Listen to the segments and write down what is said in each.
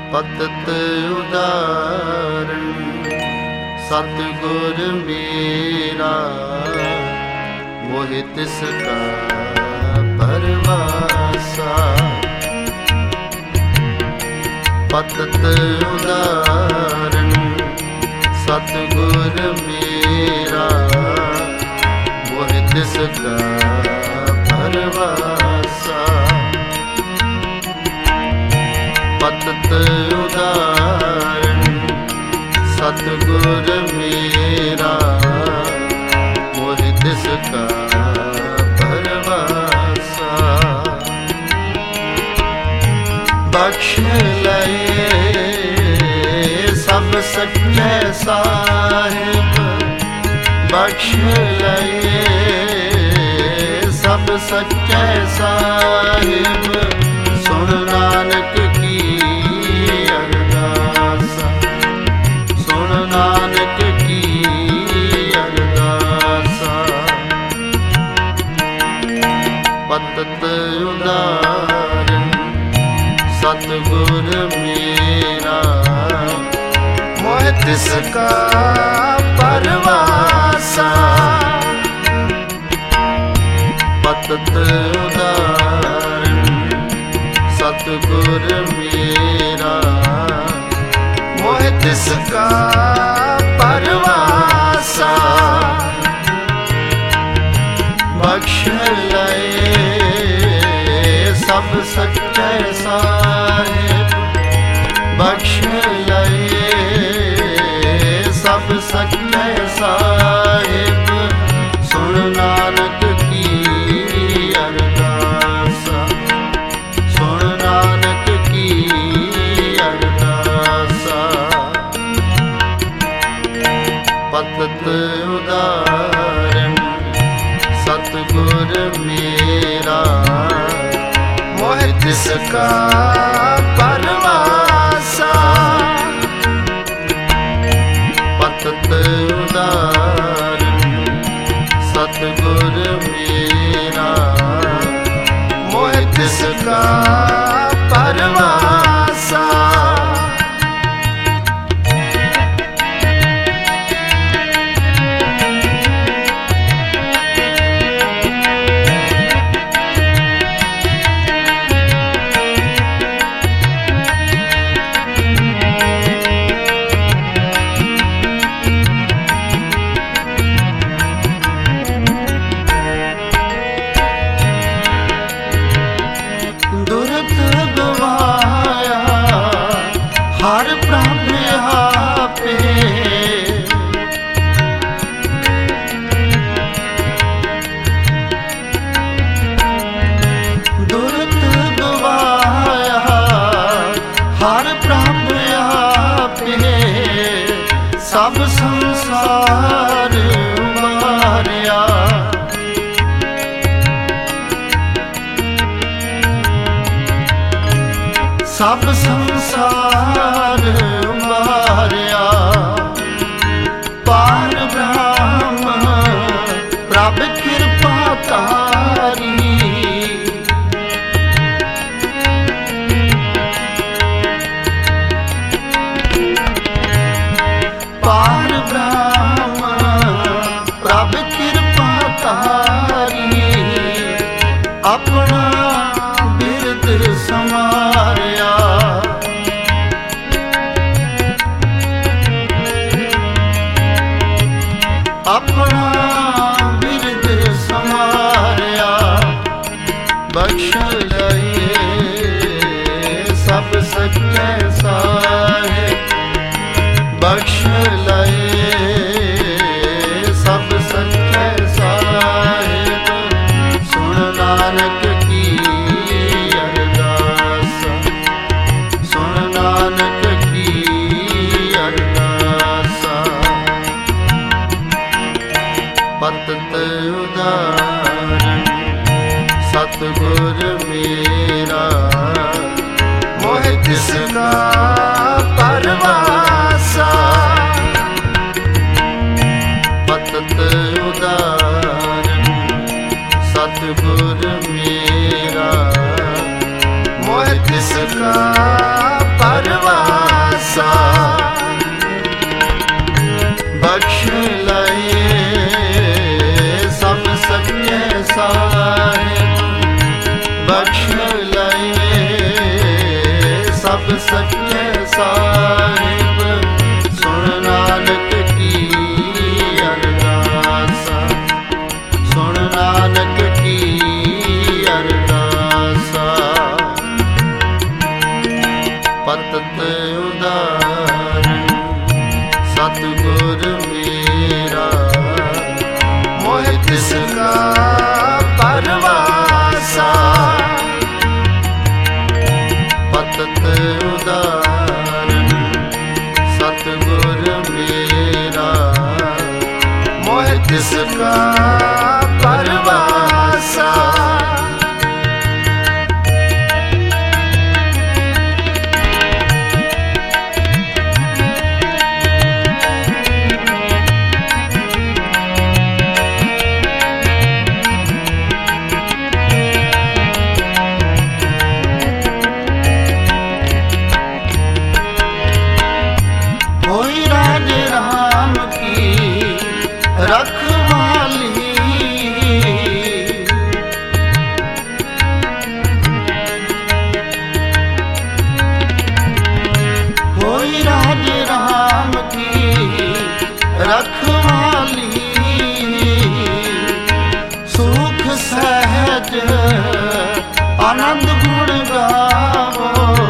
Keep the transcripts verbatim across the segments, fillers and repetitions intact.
ਪਤਿਤ ਉਦਾਹਰਣ ਸਤਿਗੁਰ ਮੇਰਾ, ਮੋਹਿ ਤਿਸ ਕਾ ਪਰਵਾਸਾ। ਪਤਿਤ ਉਦਾਹਰਣ ਸਤਿਗੁਰ ਮੇਰਾ, ਮੋਹਿ ਤਿਸ ਕਾ ਪਰਵਾਸਾ। ਪਤਿਤ ਉਦਾਹਰਣ ਸਤਿਗੁਰ ਮੇਰਾ, ਮੋਹਿ ਤਿਸ ਕਾ ਪਰਵਾਸਾ। ਬਖਸ਼ ਲਏ ਸਭ ਸੱਚੇ ਸਾਹਿਬ, ਬਖਸ਼ ਲਏ ਸਭ ਸੱਚੇ ਸਾਹਿਬ। ਸੁਣ ਨਾਨਕ ਕੀ ਅਰਦਾਸਾ, ਸੁਣ ਨਾਨਕ ਕੀ ਅਰਦਾਸਾ। ਪਤਿਤ ਉਦਾਹਰਣ ਸਤਿਗੁਰ ਮੇਰਾ, ਮੋਹਿ ਤਿਸ ਕਾ ਪਰਵਾਸਾ। ਪਤਿਤ ਉਦਾਹਰਣ ਸਤਿਗੁਰ ਮੇਰਾ, ਮੋਹਿ ਤਿਸ ਕਾ ਪਰਵਾਸਾ। ਬਖਸ਼ ਲਏ ਸਭ ਸੱਚੇ ਸਾਹਿਬ, ਬਖਸ਼ ਲਏ ਸਭ ਸੱਚੇ ਸਾਹਿਬ। ਸੁਣ ਨਾਨਕ ਕੀ ਅਰਦਾਸਾ, ਸੁਣ ਨਾਨਕ ਕੀ ਅਰਦਾਸਾ। ਪਤਿਤ ਉਦਾਹਰਣ ਸਤਿਗੁਰ ਮੇਰਾ, ਮੋਹਿ ਤਿਸ ਕਾ ਪਰਵਾਸਾ। ਪਤਿਤ ਉਦਾਹਰਣ ਸਤਿਗੁਰ ਮੇਰਾ, ਮੋਹਿ ਤਿਸ ਕਾ ਪਰਵਾਸਾ। ਹਰਿ ਪ੍ਰਭ ਆਪੇ, ਦੁਰਤ ਗਵਾਇਆ ਹਰਿ ਪ੍ਰਭ ਆਪੇ। ਸਭ ਸੰਸਾਰ ਮਾਰਿਆ, ਸਭ ਸੰਸਾਰ ਮਾਰਿਆ। ਪਾਰ ਬ੍ਰਹਮ ਪ੍ਰਭ ਕਿਰਪਾ ਤਾਰੀ, ਪਾਰ ਬ੍ਰਹਮ ਪ੍ਰਭ ਕਿਰਪਾ ਤਾਰੀ। ਆਪਣਾ ਬਿਰਦ ਸਮਾਰਿਆ, ਆਪਣਾ ਬਿਰਦ ਸਮਾਰਿਆ। ਬਖਸ਼ ਲਏ ਸਭ ਸੱਚੇ ਸਾਹਿਬ, ਬਖਸ਼ ਲਏ ਸਭ ਸੱਚੇ ਸਾਹਿਬ। ਸੁਣ ਨਾਨਕ ਕੀ ਅਰਦਾਸਾ, ਸੁਣ ਨਾਨਕ ਕੀ ਅਰਦਾਸਾ। ਪਤਿਤ ਉਦਾਹਰਣ ਸਤਿਗੁਰ ਮੇਰਾ, ਮੋਹਿ ਤਿਸ ਕਾ ਪਰਵਾਸਾ। ਪਤਿਤ ਉਦਾਹਰਣ ਸਤਿਗੁਰ ਮੇਰਾ, ਮੋਹਿ ਤਿਸ ਕਾ ਪਰਵਾਸਾ। ਬਖਸ਼ ਲਏ ਸਭ ਸੱਚੇ ਸਾਹਿਬ, ਸੁਣ ਨਾਨਕ ਕੀ ਅਰਦਾਸਾ, ਸੁਣ ਨਾਨਕ ਕੀ ਅਰਦਾਸਾ। ਪਤਿਤ ਉਦਾਹਰਨ ਸਤਿਗੁਰ ਮੇਰਾ, ਮੋਹਿ ਤਿਸ ਕਾ ਪਰਵਾਸਾ। ਪਤਿਤ ਉਦਾਹਰਨ ਸਤਿਗੁਰ ਮੇਰਾ, ਮੋਹਿ ਤਿਸ ਕਾ ਪਰਵਾਸਾ। रखवाली होई राज राम की रखवाली, सुख सहज आनंद गुण गावो।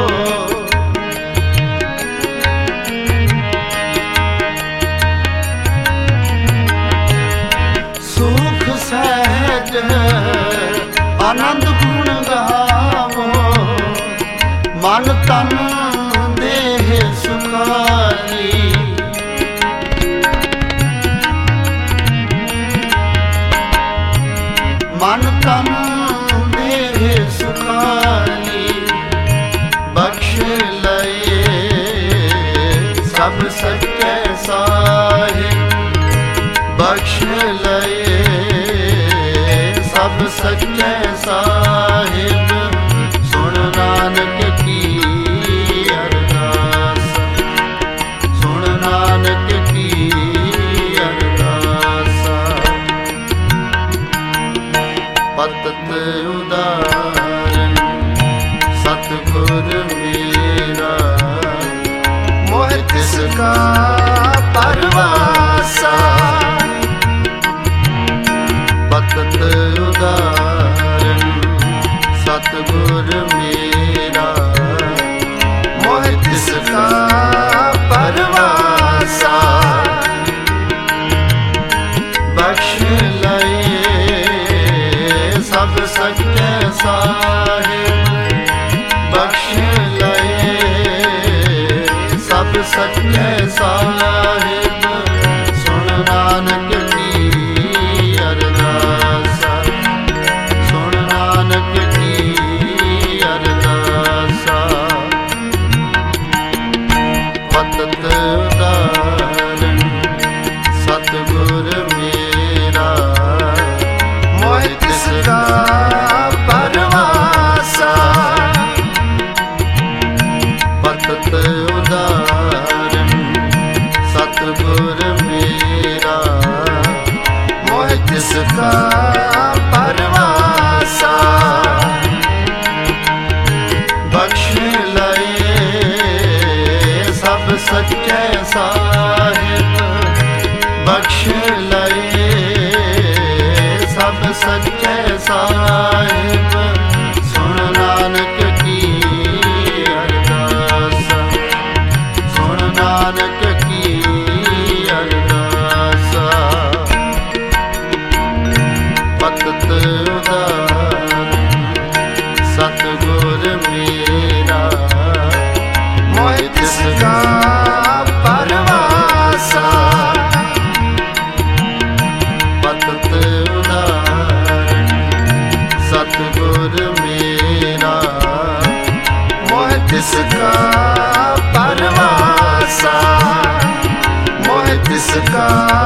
सहज आनंद गुण गावो, मन तन देह सुखाली। मन तन देह सुखाली, बख्श लए सब सच्चे साहिब, बख्श लए सब सच्चे साहिब, सुन नानक की अरदास, सुन नानक की अरदास। पतित उदाहरण सतगुर मेरा, मोहि तिस का परवासा। पतित उदाहरण सतगुर मेरा, मोहि तिस का परवासा। बख्श लए सब सच्चे साहिब, बख्श लए सब सच्चे साहिब, सुन नानक की अरदासा, सुन नानक की अरदासा। पतित उदाहरण सतगुर मेरा, मोहि तिस का परवासा। पतित उदाहरण सतगुर मेरा, मोहि तिस का परवासा। बख्श लए सब सच्चे साहिब, बख्श लए सब सच्चे साहिब, सुन नानक की अरदासा, सुन नानक की अरदासा। पतित उदाहरण सतगुर मेरा, मोहि तिस का परवासा। पतित उदाहरण सतगुर मेरा, मोहि तिस का परवासा, मोहि तिस का